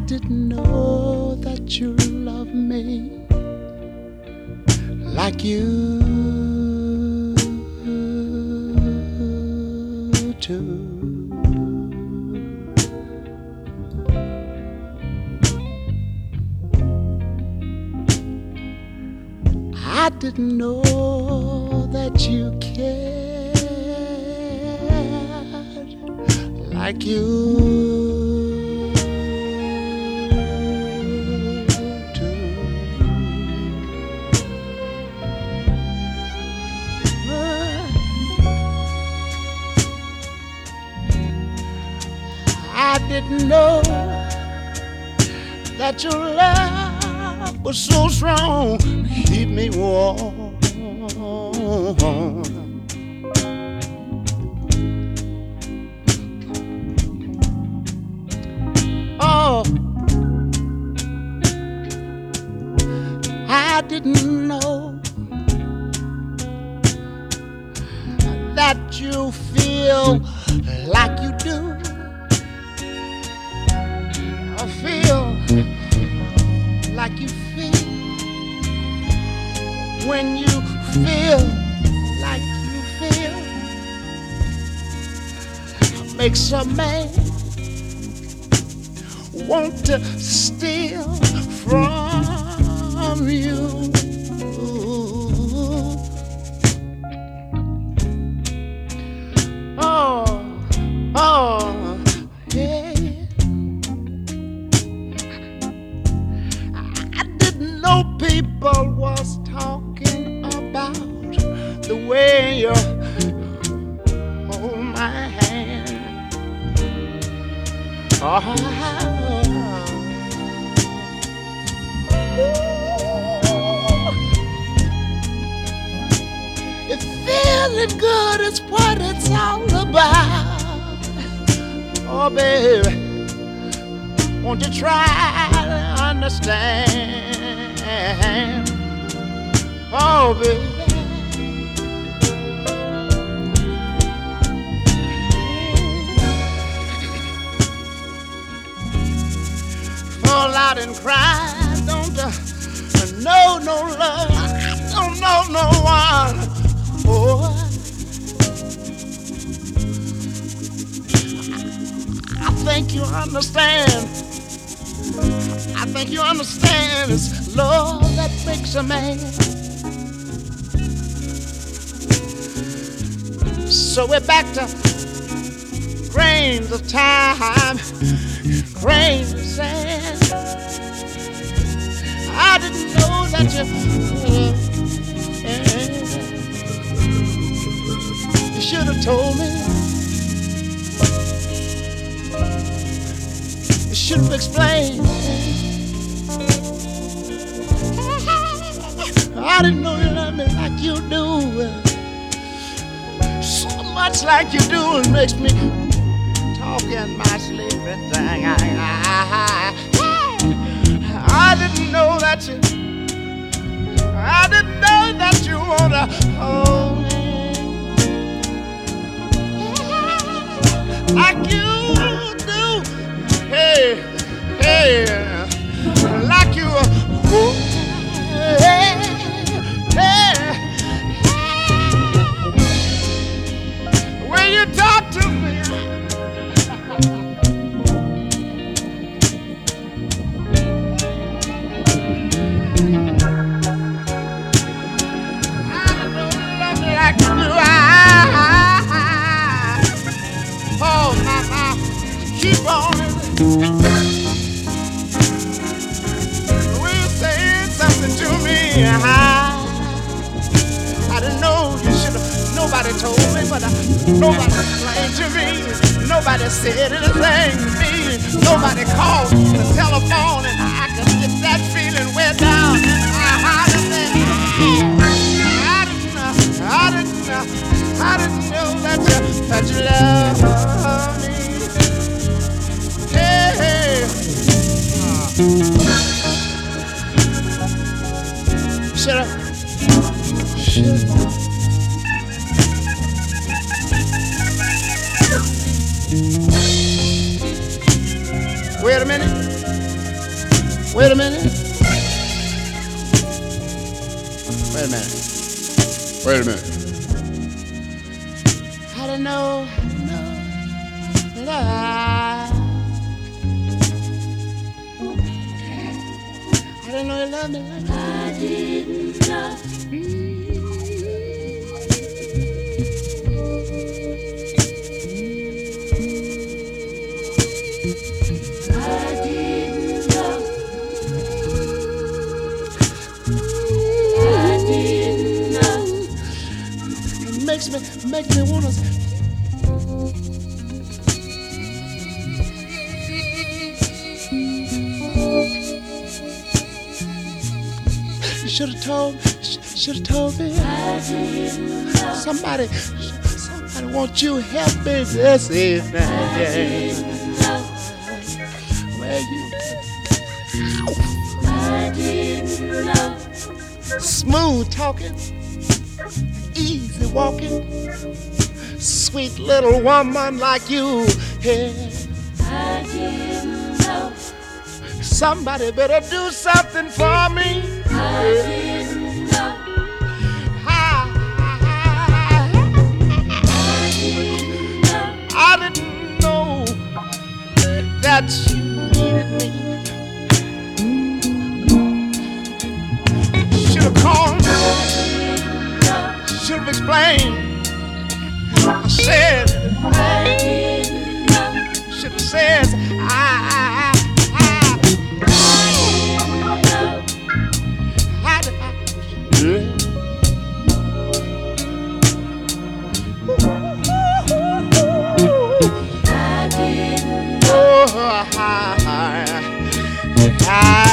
didn't know that you love me like you do. I didn't know that you cared like you do. I didn't know that your love was so strong, keep me warm. Oh, I didn't know that you feel like you do. I feel like you feel when you feel like you feel. Makes a man want to steal from you. Oh, oh, yeah. I didn't know people was talking about the way you hold my hand. Oh, it's feeling good is what it's all about. Oh, baby, won't you try to understand? Oh, baby. Fall out and cry, don't know no love, don't know no one. Oh, I think you understand. I think you understand. It's love that makes a man. So we're back to grains of time, grains of sand. I didn't know that you should have told me. You should have explained. I didn't know you loved me like you do. So much like you do, it makes me talk in my sleep and sing. I didn't know that you. I didn't know that you wanna hold me like you do. Hey, hey, like you. Ooh, hey, hey, when you talk to me. Keep on when you're saying something to me. I didn't know you should have. Nobody told me, but nobody explained to me. Nobody said anything to me. Nobody called the telephone, and I could get that feeling way down in my heart. I didn't know that you love me. Hey, hey. Shut up. Shut up. Wait a minute. Wait a minute. Wait a minute. Wait a minute. I don't know that I didn't know you loved me like that. I didn't know. Makes me wanna. You should have told me. Somebody want you help me this evening. Where you? I didn't know. Smooth talking. Easy walking, sweet little woman like you. Yeah. I didn't know. Somebody better do something for me. I didn't know. I didn't know that you needed me. Should have called. Should have explained. I said, should have said, I